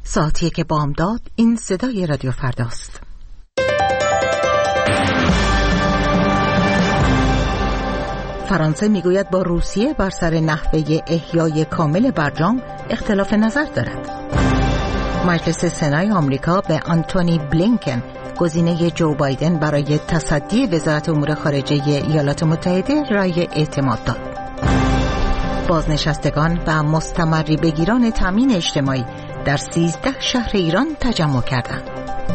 ساعتی که بامداد. این صدای رادیو فرداست. فرانسه میگوید با روسیه بر سر نحوه احیای کامل برجام اختلاف نظر دارد. مجلس سنای آمریکا به آنتونی بلینکن، گزینه جو بایدن برای تصدی وزارت امور خارجه ایالات متحده، رأی اعتماد داد. بازنشستگان و مستمری بگیران تامین اجتماعی در 13 شهر ایران تجمع کردند.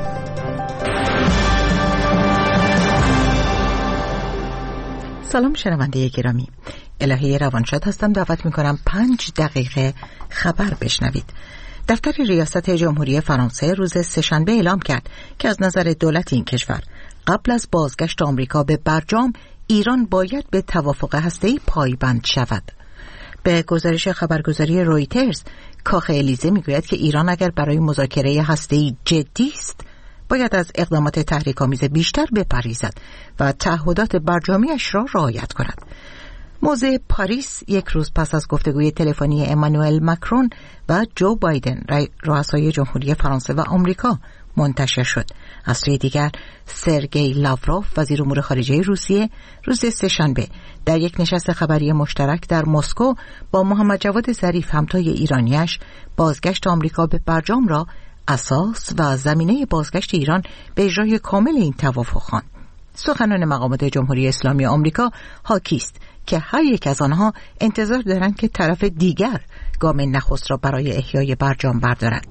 سلام شنونده گرامی، الهه روانشاد هستم. دعوت میکنم 5 دقیقه خبر بشنوید. دفتر ریاست جمهوری فرانسه روز سه‌شنبه اعلام کرد که از نظر دولت این کشور قبل از بازگشت آمریکا به برجام، ایران باید به توافق هسته‌ای پایبند شود. به گزارش خبرگزاری رویترز، کاخ الیزه میگوید که ایران اگر برای مذاکره هسته‌ای جدی است، باید از اقدامات تحریک‌آمیز بیشتر بپرهیزد و تعهدات برجامیش را رعایت کند. موضع پاریس یک روز پس از گفتگوی تلفنی امانوئل ماکرون و جو بایدن، رؤسای جمهوری فرانسه و آمریکا، منتشر شد. از سوی دیگر، سرگئی لاوروف، وزیر امور خارجه روسیه، روز سه‌شنبه در یک نشست خبری مشترک در مسکو با محمد جواد ظریف، همتای ایرانیش، بازگشت آمریکا به برجام را اساس و زمینه بازگشت ایران به اجرای کامل این توافق خواند. سخنان مقامات جمهوری اسلامی آمریکا حاکی است که هر یک از آنها انتظار دارند که طرف دیگر گام نخست را برای احیای برجام بردارد.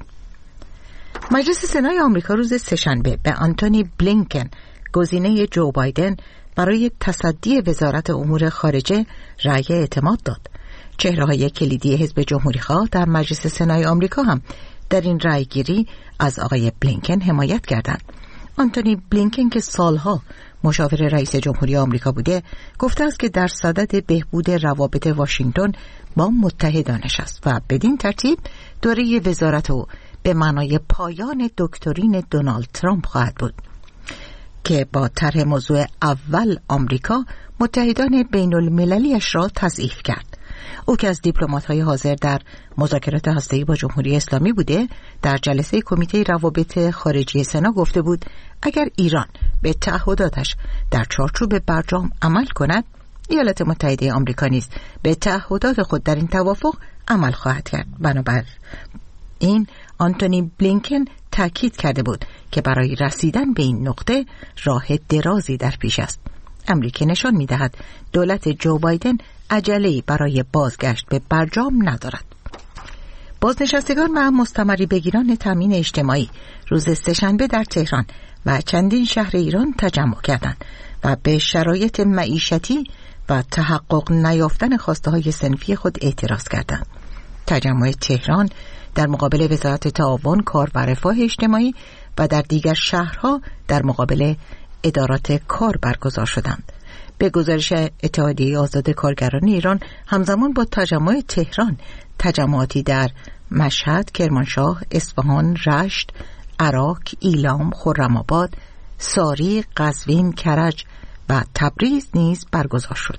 مجلس سنای آمریکا روز سه‌شنبه به آنتونی بلینکن، گزینه جو بایدن برای تصدی وزارت امور خارجه، رأی اعتماد داد. چهره‌های کلیدی حزب جمهوری‌خواه در مجلس سنای آمریکا هم در این رأیگیری از آقای بلینکن حمایت کردند. آنتونی بلینکن که سالها مشاور رئیس جمهوری آمریکا بوده، گفته است که در صدد بهبود روابط واشنگتن با متحدانش است و بدین ترتیب دوره وزارت او به معنای پایان دکترین دونالد ترامپ خواهد بود که با طرح موضوع اول آمریکا متحدان بین المللیش را تضعیف کرد. او که از دیپلمات‌های حاضر در مذاکرات هسته‌ای با جمهوری اسلامی بوده، در جلسه کمیته روابط خارجی سنا گفته بود اگر ایران به تعهداتش در چارچوب برجام عمل کند، ایالات متحده آمریکا نیز به تعهدات خود در این توافق عمل خواهد کرد. بنابر این آنتونی بلینکن تاکید کرده بود که برای رسیدن به این نقطه راه درازی در پیش است. امریکا نشان می‌دهد دولت جو بایدن عجله‌ای برای بازگشت به برجام ندارد. بازنشستگان و مستمری بگیران تامین اجتماعی روز سه‌شنبه در تهران و چندین شهر ایران تجمع کردند و به شرایط معیشتی و تحقق نیافتن خواسته‌های صنفی خود اعتراض کردند. تجمع تهران در مقابل وزارت تعاون، کار و رفاه اجتماعی و در دیگر شهرها در مقابل ادارات کار برگزار شدند. به گزارش اتحادیه آزاد کارگران ایران، همزمان با تجمع تهران، تجمعاتی در مشهد، کرمانشاه، اصفهان، رشت، عراق، ایلام، خرم‌آباد، ساری، قزوین، کرج و تبریز نیز برگزار شد.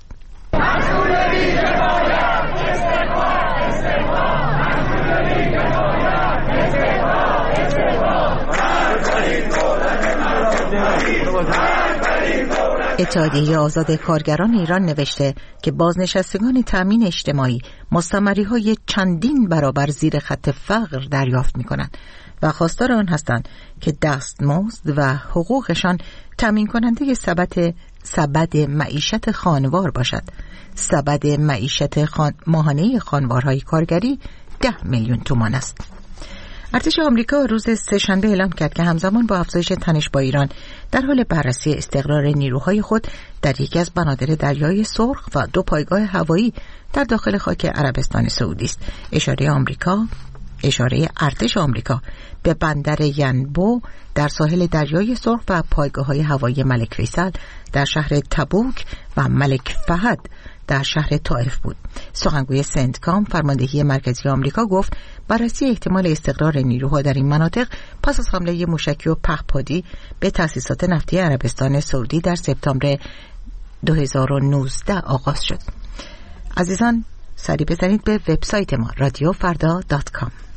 اتحادیه آزاد کارگران ایران نوشته که بازنشستگان تامین اجتماعی مستمری‌های چندین برابر زیر خط فقر دریافت می‌کنند و خواستار آن هستند که دستمزد و حقوقشان تامین کننده سبد معیشت خانوار باشد. سبد معیشت ماهانه خانوارهای کارگری 10 میلیون تومان است. ارتش آمریکا روز سه‌شنبه اعلام کرد که همزمان با افزایش تنش با ایران در حال بررسی استقرار نیروهای خود در یکی از بنادر دریای سرخ و 2 پایگاه هوایی در داخل خاک عربستان سعودی است. اشاره ارتش آمریکا به بندر ینبو در ساحل دریای سرخ و پایگاه‌های هوایی ملک فیصل در شهر تبوک و ملک فهد در شهر طائف بود. سخنگوی سنتکام، فرماندهی مرکزی آمریکا، گفت بررسی احتمال استقرار نیروها در این مناطق پس از حمله موشکی و پهپادی به تأسیسات نفتی عربستان سعودی در سپتامبر 2019 آغاز شد. عزیزان، سری بزنید به وبسایت ما radiofrda.com.